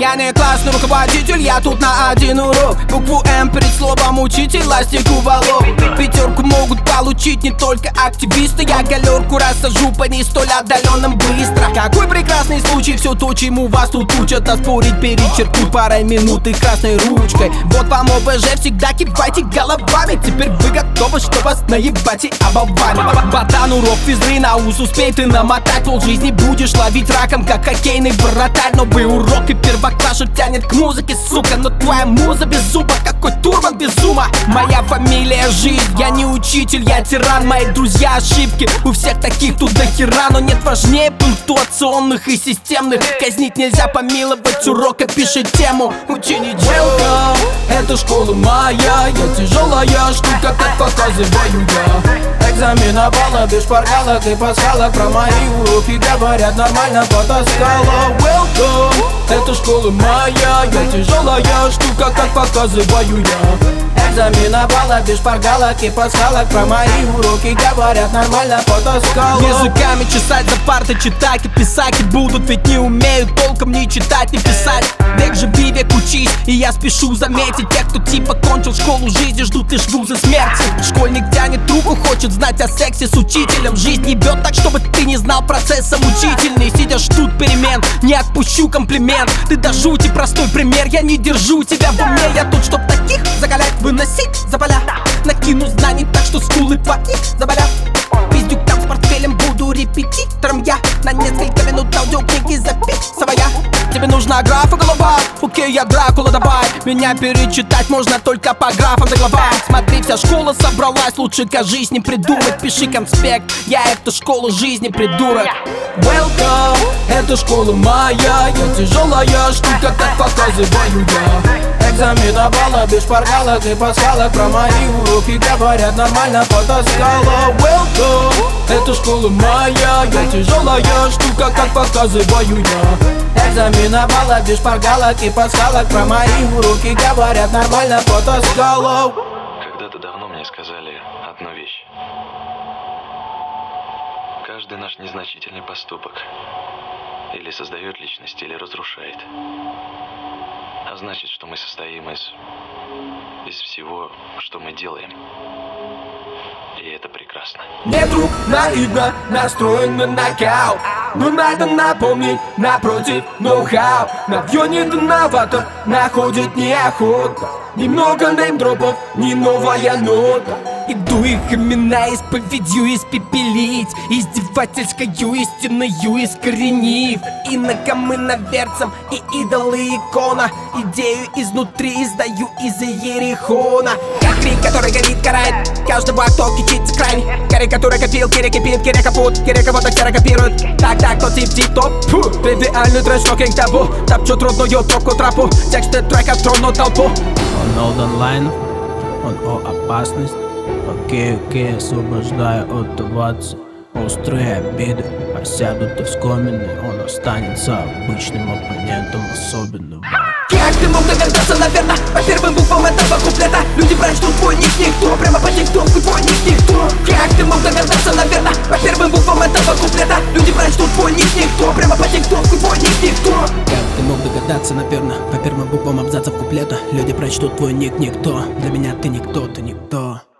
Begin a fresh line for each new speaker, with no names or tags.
Я не классный руководитель, я тут на один урок. Букву М перед словом учитель, ластик уволок. Пятерку могут получить не только активисты. Я галерку рассажу по не столь отдаленным быстро. Какой прекрасный случай, все то, чему вас тут учат. Оспорить, перечеркнуть парой минут и красной ручкой. Вот вам ОБЖ, всегда кивайте головами. Теперь вы готовы, что вас наебать и оболванивать. Ботан, урок физры, на ус успей ты намотать. Пол жизни будешь ловить раком, как хоккейный вратарь. Новый урок и первоклашек тянет к музыке, сука. Но твоя муза без зуба, какой турман без ума. Моя фамилия жизнь, я не учитель, я тиран. Мои друзья ошибки, у всех таких тут до хера. Но нет важнее пунктуационных и системных. Казнить нельзя, помиловать урока, пиши тему. Учи ничего. Welcome, это школа моя. Я тяжелая штука, как показываю я. Экзамена балла без шпаргалок и пасхалок. Про мои уроки говорят нормально, потаскала. Welcome, это школа моя. Я тяжелая штука, как показываю я. Экзамена балла без шпаргалок и пасхалок. Про мои уроки говорят нормально, потаскала. Языками чесать за парты, читать и писать и будут, ведь не умеют толком ни читать, ни писать. Век живи, век учись, и я спешу заметить тех, кто типа кончил школу жизни, ждут лишь вузы смерти. Школьник тянет руку, хочет знать о сексе с учителем. Жизнь ебет так, чтобы ты не знал процесса мучительный. Сидя ждут перемен, не отпущу комплимент. Ты до жути простой пример, я не держу тебя в уме. Я тут, чтоб таких закалять, выносить за поля. Накину знаний так, что скулы твои заболят. Пиздюкам с портфелем буду репетитором я. На несколько минут аудиокниги записывая. Тебе нужна графа голова, окей, я Дракула, давай. Меня перечитать можно только по графам до глава. Смотри, вся школа собралась, лучше кажись не придумать. Пиши конспект, я это школа жизни, придурок. Welcome, это школа моя. Я тяжелая штука, как показываю я. Экзамена балла без шпаргалок и пасхалок. Про мои уроки говорят нормально, потаскала. Welcome, это школа моя. Я тяжелая штука, как показываю я. Экзамена балла без шпаргалок и пасхалок. Про мои уроки говорят нормально, потаскала.
Когда-то давно мне сказали одну вещь. Каждый наш незначительный поступок или создает личность, или разрушает. А значит, что мы состоим из всего, что мы делаем. И это прекрасно.
Мне друг наивно настроен на нокаут, но надо напомнить, напротив, ноу-хау. Навье не новатор, находит неохотно. Немного неймдропов, не новая нота. Иду их имена исповедью испепелить, издевательскую истинную искоренив. Инокам, иноверцам и идолы икона. Идею изнутри издаю из Иерихона. Как крик, который горит, карает каждого, кто кичится крайне. Киря, который копил, Киря кипит, Киря капут, Киря кого-то Киря копирует. Так, тот тип-топ, тривиальный трэш-токинг табу. Топчу трудную пробку тропу, тексты треков тронут толпу.
Он онлайн, он о опасность. Окей, освобождаю от оваций. Острые обиды осядут оскомины. Он останется обычным оппонентом особенного.
Как ты мог догадаться, наверное, по первым буквам этого куплета? Люди прочтут твой ник никто, прямо по тиктоку твой ник никто. Как ты мог догадаться, наверное, по первым буквам этого куплета? Люди прочтут твой ник никто, прямо по тиктоку твой ник никто.
Как ты мог догадаться, наверное, по первым буквам абзацев куплета? Люди прочтут твой ник никто. Для меня ты никто, ты никто.